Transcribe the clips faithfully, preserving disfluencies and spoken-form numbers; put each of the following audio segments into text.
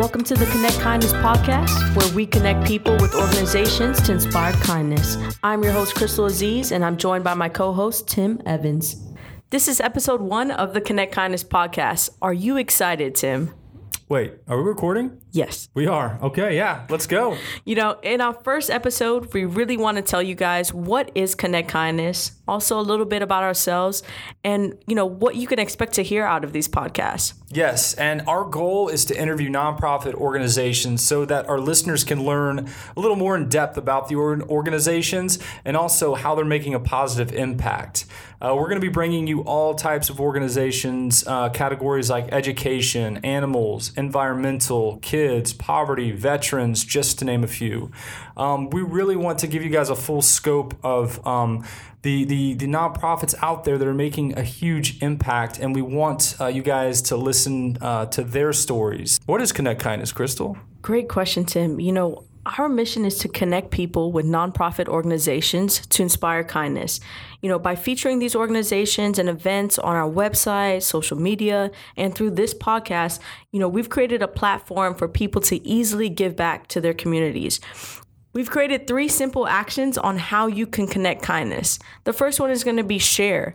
Welcome to the Connect Kindness podcast, where we connect people with organizations to inspire kindness. I'm your host, Crystal Aziz, and I'm joined by my co-host, Tim Evans. This is episode one of the Connect Kindness podcast. Are you excited, Tim? Wait, are we recording? Yes. We are. Okay, yeah, let's go. You know, in our first episode, we really want to tell you guys what is Connect Kindness, also a little bit about ourselves, and, you know, what you can expect to hear out of these podcasts. Yes, and our goal is to interview nonprofit organizations so that our listeners can learn a little more in depth about the organizations and also how they're making a positive impact. Uh, we're going to be bringing you all types of organizations, uh, categories like education, animals, environmental, kids, poverty, veterans, just to name a few. Um, we really want to give you guys a full scope of um, the, the, the nonprofits out there that are making a huge impact, and we want uh, you guys to listen uh, to their stories. What is Connect Kindness, Crystal? Great question, Tim. You know, our mission is to connect people with nonprofit organizations to inspire kindness. You know, by featuring these organizations and events on our website, social media, and through this podcast, you know, we've created a platform for people to easily give back to their communities. We've created three simple actions on how you can connect kindness. The first one is going to be share.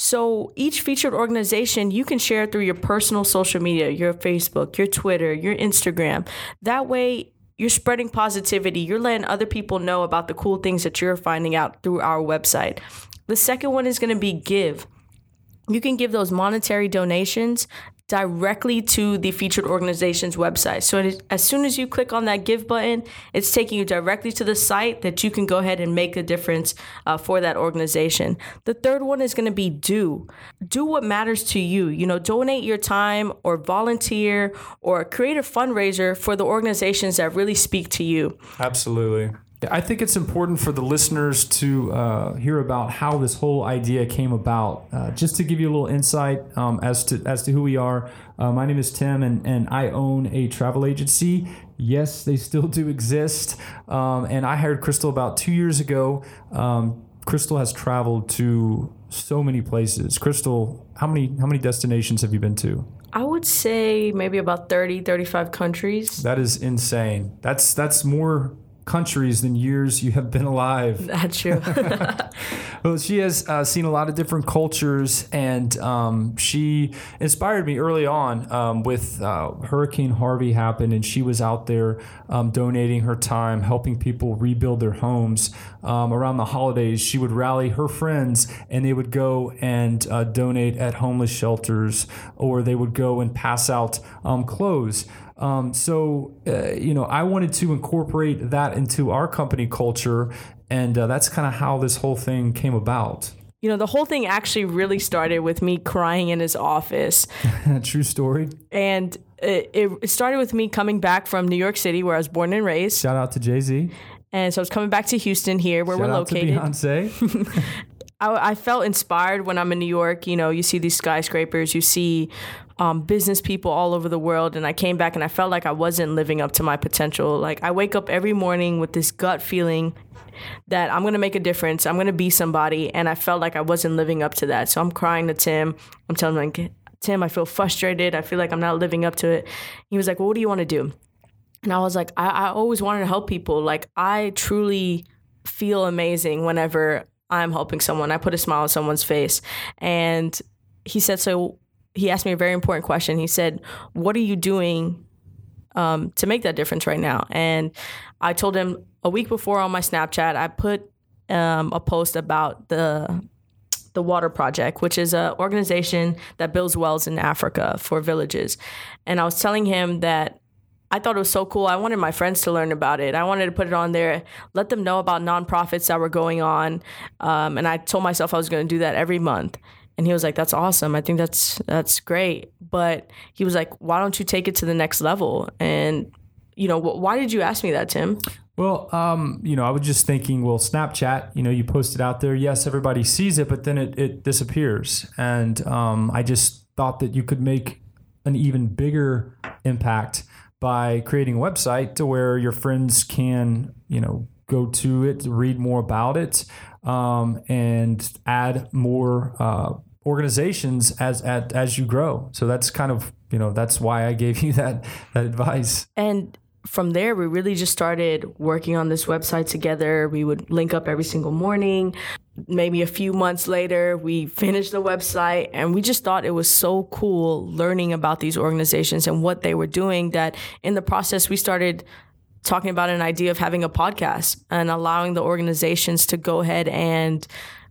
So each featured organization, you can share through your personal social media, your Facebook, your Twitter, your Instagram. That way, you're spreading positivity. You're letting other people know about the cool things that you're finding out through our website. The second one is going to be give. You can give those monetary donations directly to the featured organization's website. So it, as soon as you click on that give button, it's taking you directly to the site that you can go ahead and make a difference uh, for that organization. The third one is going to be do. Do what matters to you. You know, donate your time or volunteer or create a fundraiser for the organizations that really speak to you. Absolutely. I think it's important for the listeners to uh, hear about how this whole idea came about. Uh, just to give you a little insight um, as to as to who we are. Uh, my name is Tim, and, and I own a travel agency. Yes, they still do exist. Um, and I hired Crystal about two years ago. Um, Crystal has traveled to so many places. Crystal, how many how many destinations have you been to? I would say maybe about thirty, thirty-five countries. That is insane. That's that's more countries than years you have been alive. That's true. Well, she has uh, seen a lot of different cultures, and um, she inspired me early on um, with uh, Hurricane Harvey happened, and she was out there um, donating her time, helping people rebuild their homes. Um, around the holidays, she would rally her friends, and they would go and uh, donate at homeless shelters, or they would go and pass out um, clothes. Um, so, uh, you know, I wanted to incorporate that into our company culture, and uh, that's kind of how this whole thing came about. You know, the whole thing actually really started with me crying in his office. True story. And it, it started with me coming back from New York City, where I was born and raised. Shout out to Jay-Z. And so I was coming back to Houston here, where Shout we're out located. To Beyonce. I, I felt inspired when I'm in New York. You know, you see these skyscrapers, you see um, business people all over the world. And I came back and I felt like I wasn't living up to my potential. Like, I wake up every morning with this gut feeling that I'm going to make a difference. I'm going to be somebody. And I felt like I wasn't living up to that. So I'm crying to Tim. I'm telling him, like, Tim, I feel frustrated. I feel like I'm not living up to it. He was like, well, what do you want to do? And I was like, I, I always wanted to help people. Like, I truly feel amazing whenever I'm helping someone. I put a smile on someone's face. And he said, so he asked me a very important question. He said, what are you doing um, to make that difference right now? And I told him a week before on my Snapchat, I put um, a post about the the Water Project, which is an organization that builds wells in Africa for villages. And I was telling him that I thought it was so cool. I wanted my friends to learn about it. I wanted to put it on there, let them know about nonprofits that were going on. Um, and I told myself I was going to do that every month. And he was like, that's awesome. I think that's that's great. But he was like, why don't you take it to the next level? And, you know, wh- why did you ask me that, Tim? Well, um, you know, I was just thinking, well, Snapchat, you know, you post it out there. Yes, everybody sees it, but then it, it disappears. And um, I just thought that you could make an even bigger impact by creating a website to where your friends can, you know, go to it, read more about it, um, and add more uh, organizations as at, as you grow. So that's kind of, you know, that's why I gave you that that advice. And from there, we really just started working on this website together. We would link up every single morning. Maybe a few months later, we finished the website, and we just thought it was so cool learning about these organizations and what they were doing that in the process, we started talking about an idea of having a podcast and allowing the organizations to go ahead and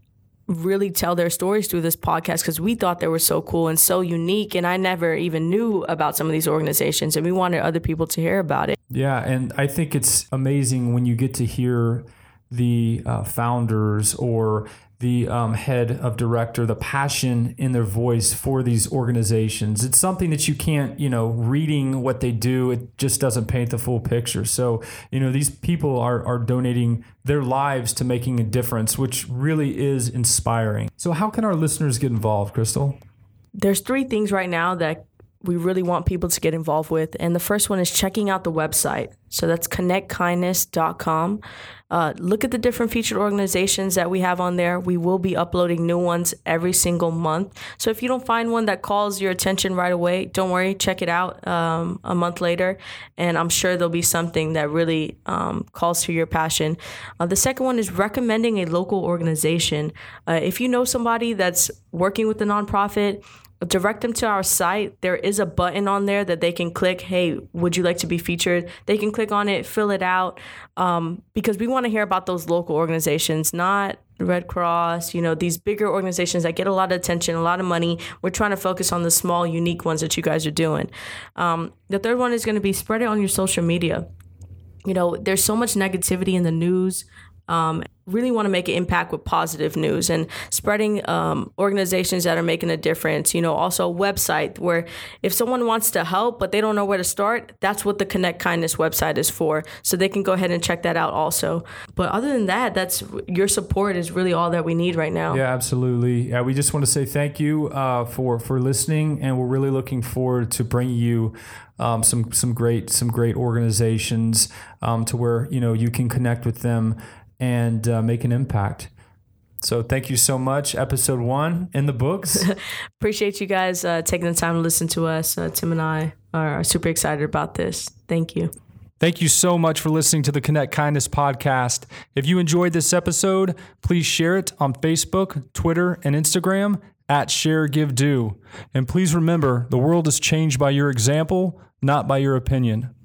really tell their stories through this podcast, because we thought they were so cool and so unique. And I never even knew about some of these organizations, and we wanted other people to hear about it. Yeah. And I think it's amazing when you get to hear the uh, founders or the um, head of director, the passion in their voice for these organizations. It's something that you can't, you know, reading what they do, it just doesn't paint the full picture. So, you know, these people are, are donating their lives to making a difference, which really is inspiring. So how can our listeners get involved, Crystal? There's three things right now that we really want people to get involved with. And the first one is checking out the website. So that's connect kindness dot com. Uh, look at the different featured organizations that we have on there. We will be uploading new ones every single month. So if you don't find one that calls your attention right away, don't worry, check it out um, a month later. And I'm sure there'll be something that really um, calls to your passion. Uh, the second one is recommending a local organization. Uh, if you know somebody that's working with a nonprofit, direct them to our site. There is a button on there that they can click. Hey, would you like to be featured? They can click on it, fill it out, um, because we want to hear about those local organizations, not Red Cross, you know, these bigger organizations that get a lot of attention, a lot of money. We're trying to focus on the small, unique ones that you guys are doing. Um, the third one is going to be spread it on your social media. You know, there's so much negativity in the news. Um, really want to make an impact with positive news and spreading um, organizations that are making a difference. You know, also a website where if someone wants to help, but they don't know where to start, that's what the Connect Kindness website is for. So they can go ahead and check that out also. But other than that, that's your support is really all that we need right now. Yeah, absolutely. Yeah, we just want to say thank you uh, for, for listening. And we're really looking forward to bringing you um, some, some great, some great organizations um, to where, you know, you can connect with them and uh, make an impact. So thank you so much. Episode one in the books. Appreciate you guys uh, taking the time to listen to us. Uh, Tim and I are super excited about this. Thank you. Thank you so much for listening to the Connect Kindness podcast. If you enjoyed this episode, please share it on Facebook, Twitter, and Instagram at Share Give Do. And please remember, the world is changed by your example, not by your opinion.